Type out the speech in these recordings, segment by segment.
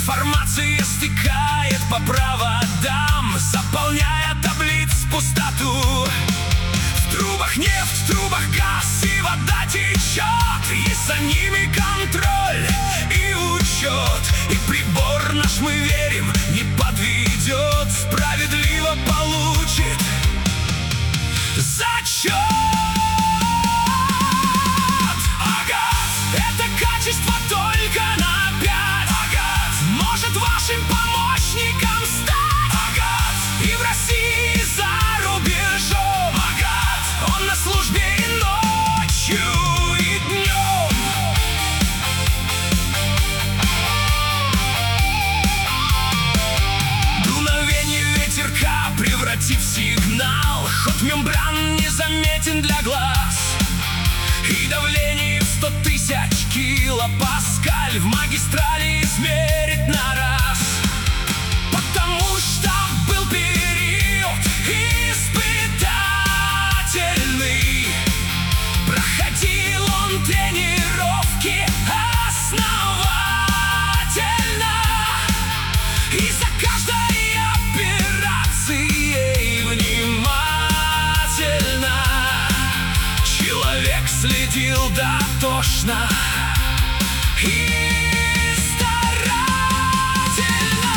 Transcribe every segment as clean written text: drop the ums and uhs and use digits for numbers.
Информация стекает по проводам, заполняя таблиц пустоту. В трубах нефть, в трубах газ, и вода течет, и за ними контроль и учет. И прибор наш, мы верим, не подведет, справедливо получит зачет. Агат, это качество только на 5. Агат может вашим помощником стать. Агат и в России, и за рубежом. Агат, он на службе и ночью, и днем. Дуновение ветерка превратив в сигнал, ход мембран незаметен для глаз. И давление в 100 000 килопаскаль в магистрали измерить на раз. Потому что был период испытательный, проходил он тренировки основательно. И за каждой операцией внимательно человек следил дотошно и старательно.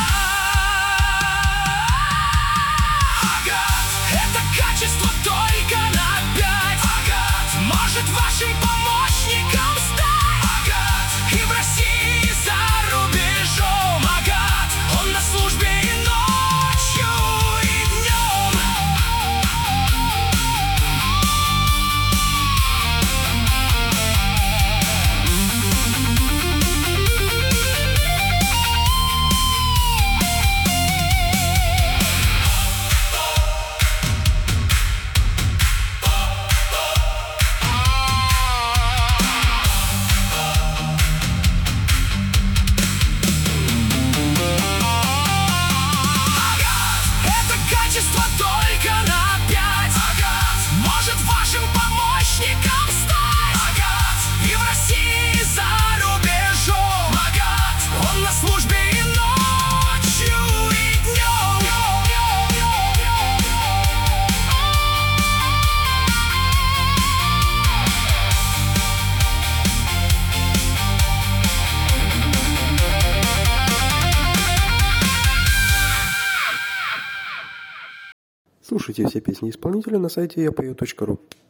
Агат, это качество только на 5. Агат может вашим помощником стать. Агат и в России, и за рубежом. Агат, он на службе и ночью, и днем. Это качество только на 5. Агат может вашим помощником стать. Агат и в России, и за рубежом. Агат он на службе и ночью, и днем. Слушайте все песни исполнителя на сайте yapayot.ru.